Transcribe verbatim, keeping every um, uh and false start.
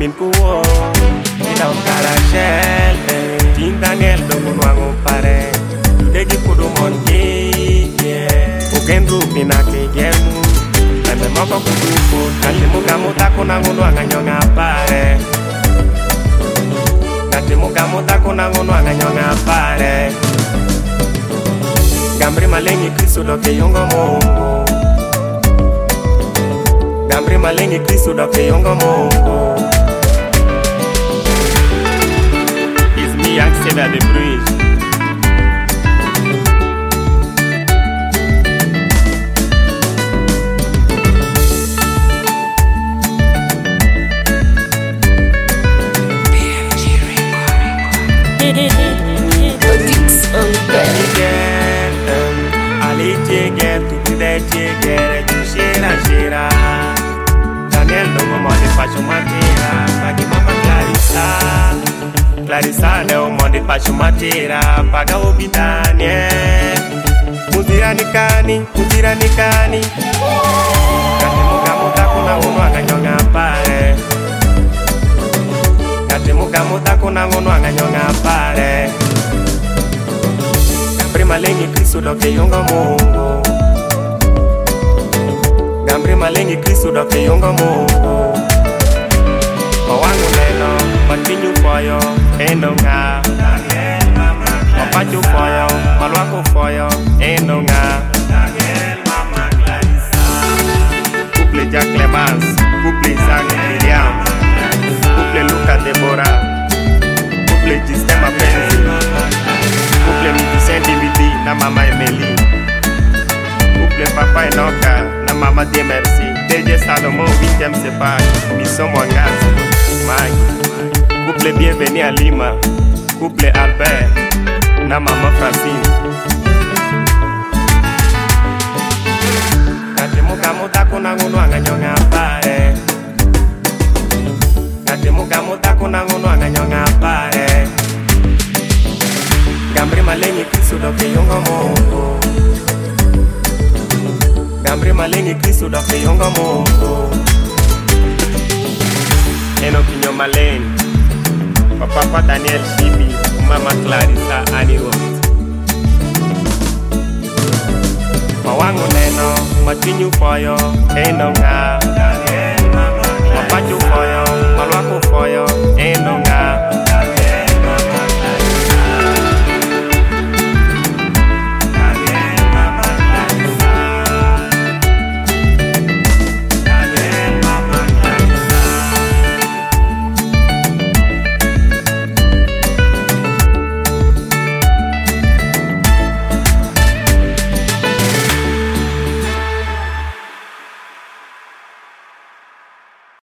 bin kuwo ida karashel tindangel do munwango pare degi kudu monki ukendu pinake gemu eme moko kudu ko kati muga muta kuna ngunwanga nyonga pare kati muga muta kuna ngunwanga nyonga pare Gambri malengi Kristo doke yongo Mungu Gambri malengi Kristo doke yongo Mungu It's me Young Savior the Bridge Daniel no mo de pacho matera pagi mama Clarissa Clarissa no mo de pacho matera paga obi Daniel Muzira nikani muzira nikani Kati muga muta kuna ngono akanyonga pare Kati muga muta kuna ngono akanyonga pare Prima lengi Kristo doke yongo Mungu Gambri malengi Kristo doke yongo Mungu Mawangu neno matinyu foyo eno nga Mapachu foyo malwako foyo eno nga Couple Jack Clemence Couple Isaac William Couple Luca Deborah Couple Gisema Penzi Couple Midicen Dividi na Mama Emily Couple Papa Enoka na Mama Dieu merci D J Salomon huitième Sepak Mission Mwangazi Magi Couple Bienvenue à Lima Couple Albert na Mama Francine Kati muka muta kuna ngunwanga nyonga pare Kati muka muta kuna ngunwanga nyonga pare Gambri malengi Kristo doke yongo Mungu Gambri malengi Kristo doke yongo Mungu Eno kinyo maleng Papa Daniel Shibi Mama Clarissa Aniros Mawangu neno matinyu foyo eno nga